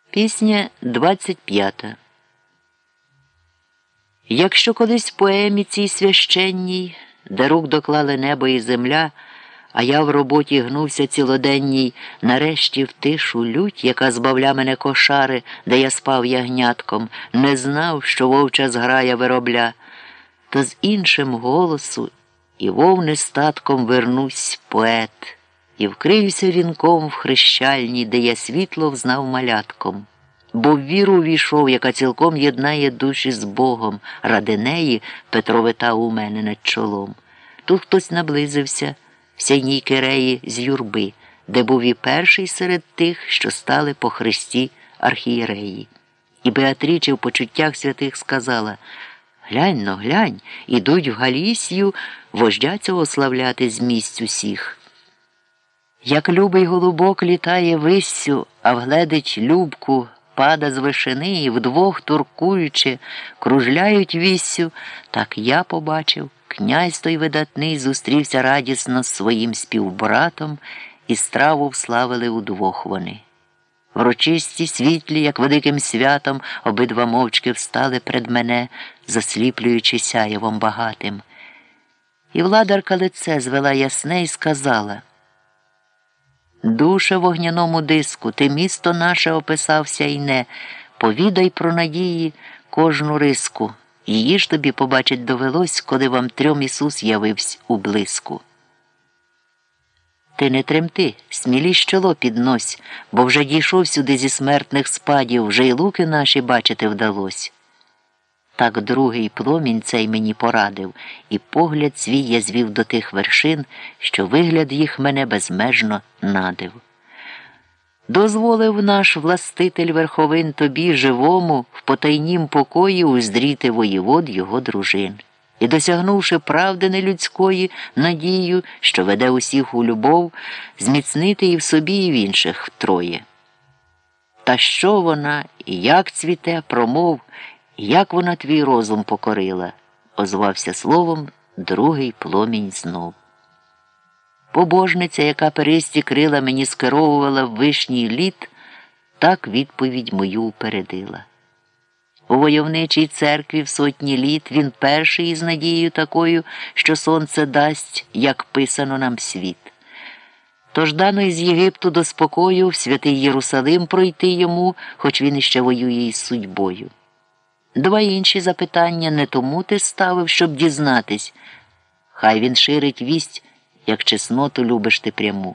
Пісня 25. Якщо колись в поемі цій священній, де рук доклали небо і земля, а я в роботі гнувся цілоденній, нарешті в тишу лють, яка збавля мене кошари, де я спав ягнятком, не знав, що вовча зграя виробля, то з іншим голосу і вовни статком вернусь поет, і вкриюся вінком в хрещальні, де я світло взнав малятком. Бо в віру ввійшов, яка цілком єднає душі з Богом, ради неї Петро витав у мене над чолом. Тут хтось наблизився, в сяйній киреї з юрби, де був і перший серед тих, що стали по хресті архієреї. І Беатріче в почуттях святих сказала: «Глянь-но, глянь, ідуть в Галісію вождя цього славляти з місць усіх. Як любий голубок літає виссю, а вгледить любку, пада з вишини і вдвох, туркуючи, кружляють віссю, так я побачив, князь той видатний зустрівся радісно з своїм співбратом, і страву вславили удвох вони. Врочисті, світлі, як великим святом, обидва мовчки встали пред мене, засліплюючи сяєвом багатим. І владарка лице звела ясне і сказала: «Душе вогняному диску, ти місто наше описався й не, повідай про надії кожну риску, її ж тобі побачить довелось, коли вам трьом Ісус явивсь у блиску. Ти не тремти, смілість чоло піднось, бо вже дійшов сюди зі смертних спадів, вже й луки наші бачити вдалось». Так другий пломінь цей мені порадив, і погляд свій я звів до тих вершин, що вигляд їх мене безмежно надив. Дозволив наш властитель верховин тобі, живому, в потайнім покої уздріти воєвод його дружин. І, досягнувши правди нелюдської, надію, що веде усіх у любов, зміцнити і в собі, і в інших втроє. Та що вона, і як цвіте, промов, як вона твій розум покорила, озвався словом другий пломінь знов. Побожниця, яка перисті крила мені скеровувала в вишній літ, так відповідь мою упередила. У войовничій церкві в сотні літ він перший із надією такою, що сонце дасть, як писано нам світ. Тож дано із Єгипту до спокою в святий Єрусалим пройти йому, хоч він іще воює із судьбою. Два інші запитання не тому ти ставив, щоб дізнатись. Хай він ширить вість, як чесноту любиш ти пряму.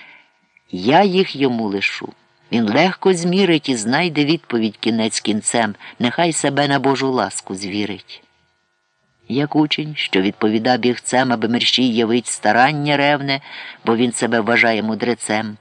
Я їх йому лишу. Він легко змірить і знайде відповідь кінець кінцем, нехай себе на Божу ласку звірить. Як учень, що відповіда бігцем, аби мерщій явить старання ревне, бо він себе вважає мудрецем.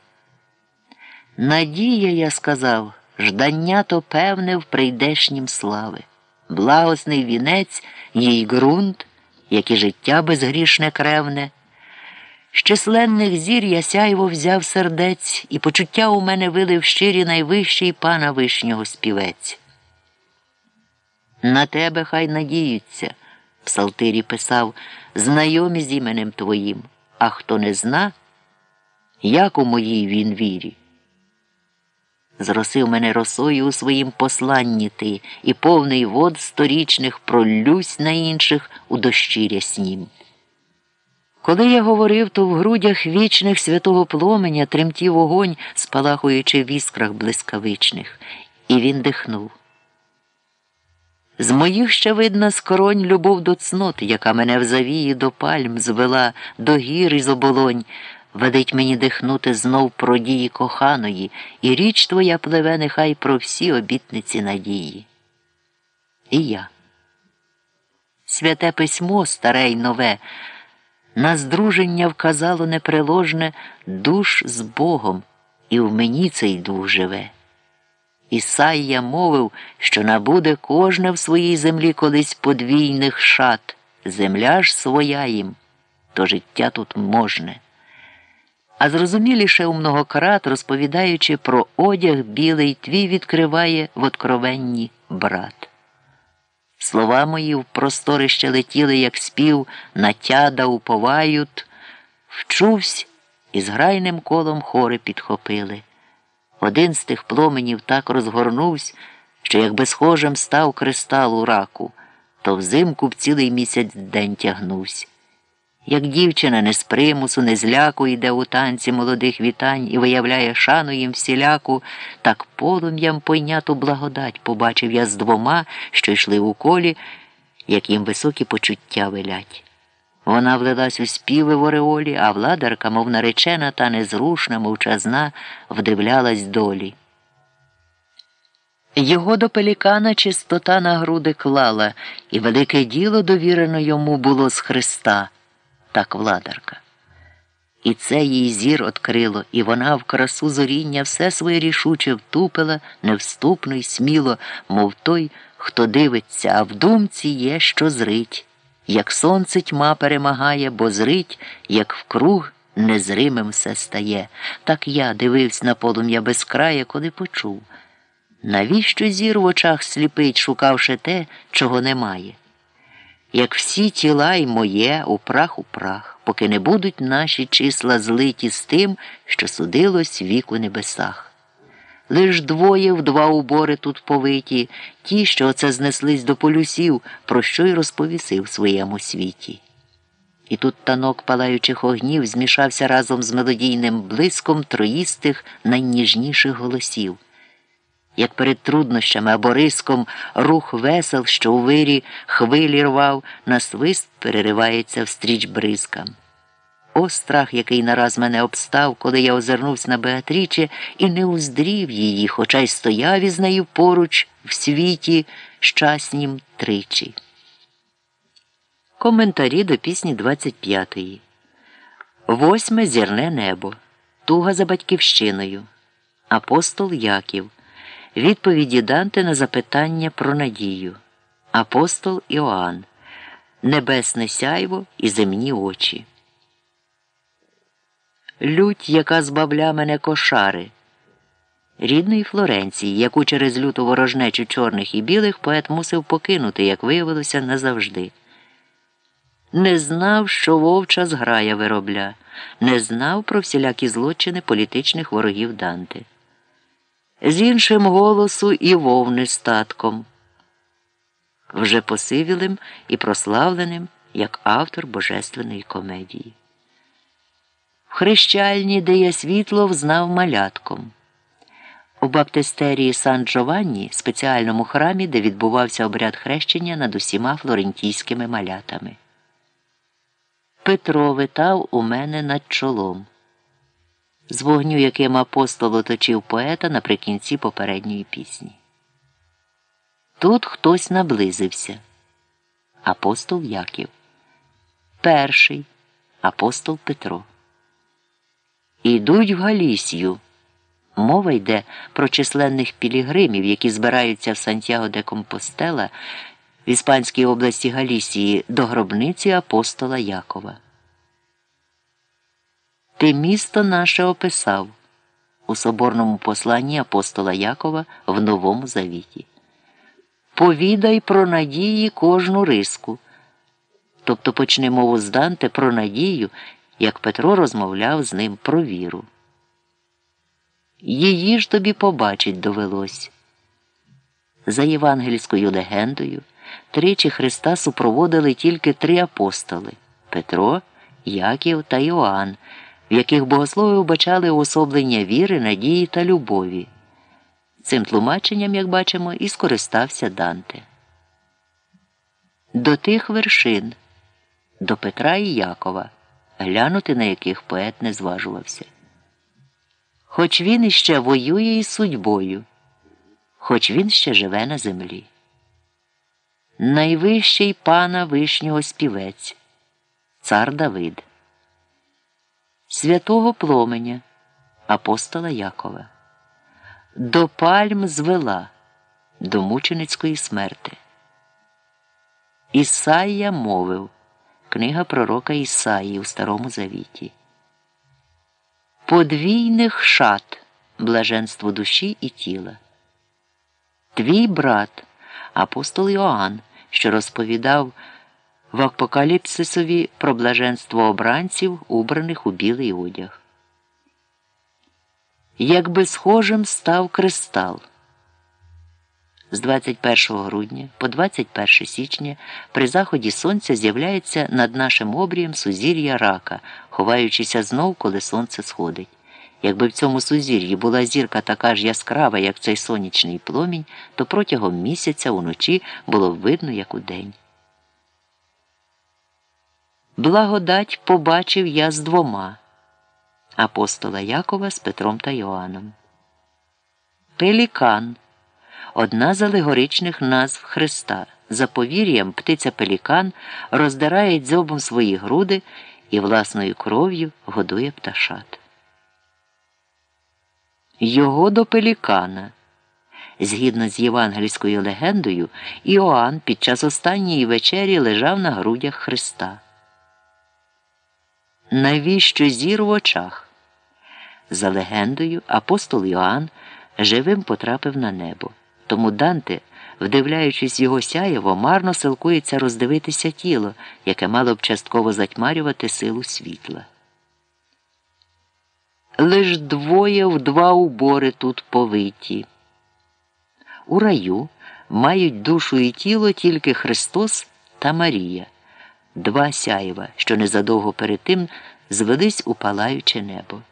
Надія, я сказав, ждання то певне в прийдешнім слави. Благосний вінець, їй ґрунт, як і життя безгрішне кревне. З численних зір я сяйво взяв сердець, і почуття у мене вилив щирі найвищий пана вишнього співець. На тебе хай надіються, в псалтирі писав, знайомі з іменем твоїм, а хто не зна, як у моїй він вірі. Зросив мене росою у своїм посланні ти, і повний вод сторічних проллюсь на інших у дощі ряснім. Коли я говорив, то в грудях вічних святого пломеня тремтів огонь, спалахуючи в іскрах блискавичних, і він дихнув. З моїх ще видно скронь любов до цнот, яка мене в завії до пальм звела, до гір із оболонь, ведить мені дихнути знов про дії коханої, і річ твоя пливе нехай про всі обітниці надії. І я. Святе письмо, старе й нове, на здруження вказало неприложне душ з Богом, і в мені цей дух живе. Ісайя мовив, що набуде кожне в своїй землі колись подвійних шат, земля ж своя їм, то життя тут можне. А зрозуміліше у многократ, розповідаючи про одяг білий, твій відкриває в откровенні брат. Слова мої в просторище летіли, як спів, на тяда уповають, вчувсь і з грайним колом хори підхопили. Один з тих пломенів так розгорнувся, що якби схожим став кристал у раку, то взимку б цілий місяць день тягнувся. Як дівчина не з примусу, не з ляку йде у танці молодих вітань і виявляє шану їм всіляку, так полум'ям пойняту благодать побачив я з двома, що йшли у колі, як їм високі почуття велять. Вона влилась у співи в ореолі, а владарка, мов наречена та незрушна, мовчазна, вдивлялась долі. Його до пелікана чистота на груди клала, і велике діло довірено йому було з Христа, так владарка. І це їй зір открило, і вона в красу зоріння все своє рішуче втупила, невступно й сміло, мов той, хто дивиться, а в думці є, що зрить. Як сонце тьма перемагає, бо зрить, як вкруг незримим все стає. Так я дивився на полум'я безкрає, коли почув. Навіщо зір в очах сліпить, шукавши те, чого немає? Як всі тіла й моє у прах, поки не будуть наші числа злиті з тим, що судилось вік у небесах. Лиш двоє в два убори тут повиті, ті, що оце знеслись до полюсів, про що й розповісив своєму світі. І тут танок палаючих огнів змішався разом з мелодійним блиском троїстих найніжніших голосів. Як перед труднощами або риском рух весел, що у вирі хвилі рвав, на свист переривається встріч бризкам. О, страх, який нараз мене обстав, коли я озирнувся на Беатріче і не уздрів її, хоча й стояв із нею поруч в світі щаснім тричі. Коментарі до пісні 25-ї. 8. Зірне небо. Туга за батьківщиною. Апостол Яків. Відповіді Данте на запитання про надію. Апостол Іоанн. Небесне сяйво і земні очі. Лють, яка збавля мене кошари. Рідної Флоренції, яку через люту ворожнечу чорних і білих поет мусив покинути, як виявилося, назавжди. Не знав, що вовча зграя виробля, не знав про всілякі злочини політичних ворогів Данте. З іншим голосу і вовни статком, вже посивілим і прославленим, як автор божественної комедії. В хрещальні, де є світло, взнав малятком. У баптистерії Сан-Джованні, спеціальному храмі, де відбувався обряд хрещення над усіма флорентійськими малятами. Петро витав у мене над чолом. З вогню, яким апостол оточив поета наприкінці попередньої пісні. Тут хтось наблизився. Апостол Яків. Перший. Апостол Петро. Ідуть в Галісію. Мова йде про численних пілігримів, які збираються в Сантьяго-де-Компостела в іспанській області Галісії до гробниці апостола Якова. Ти місто наше описав у соборному посланні апостола Якова в Новому Завіті. Повідай про надії кожну риску. Тобто почни мову з Данте про надію, як Петро розмовляв з ним про віру. Її ж тобі побачить довелось. За євангельською легендою, тричі Христа супроводили тільки 3 апостоли – Петро, Яків та Іоанн, в яких богослови вбачали уособлення віри, надії та любові. Цим тлумаченням, як бачимо, і скористався Данте. До тих вершин, до Петра і Якова, глянути на яких поет не зважувався. Хоч він іще воює із судьбою, хоч він ще живе на землі. Найвищий пана вишнього співець, цар Давид. Святого Пломеня, апостола Якова. До пальм звела, до мученицької смерти. Ісаїя мовив, книга пророка Ісаїї у Старому Завіті. Подвійних шат, блаженство душі і тіла. Твій брат, апостол Іоанн, що розповідав в Апокаліпсисові про блаженство обранців, убраних у білий одяг. якби схожим став кристал. З 21 грудня по 21 січня при заході сонця з'являється над нашим обрієм сузір'я рака, ховаючися знов, коли сонце сходить. Якби в цьому сузір'ї була зірка така ж яскрава, як цей сонячний пломінь, то протягом місяця уночі було б видно, як удень. Благодать побачив я з двома – апостола Якова з Петром та Йоанном. Пелікан – одна з алегоричних назв Христа. За повір'ям, птиця-пелікан роздирає дзьобом свої груди і власною кров'ю годує пташат. Його до пелікана. Згідно з євангельською легендою, Іоанн під час останньої вечері лежав на грудях Христа. Навіщо зір в очах? За легендою, апостол Йоанн живим потрапив на небо. Тому Данте, вдивляючись його сяєво, марно силкується роздивитися тіло, яке мало б частково затьмарювати силу світла. Лиш двоє в два убори тут повиті. У раю мають душу і тіло тільки Христос та Марія, два сяєва, що незадовго перед тим звелись у палаюче небо.